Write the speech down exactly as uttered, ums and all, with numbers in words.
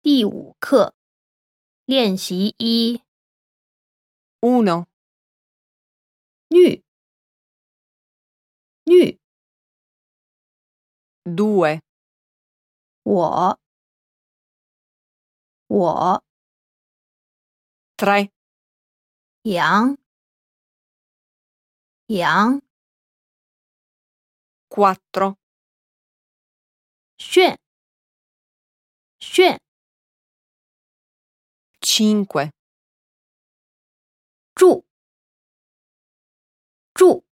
第五课，练习一。 uno, 女，女， due, 我，我， tre, 羊，羊， quattro, 炫，炫， cinque. 住，住。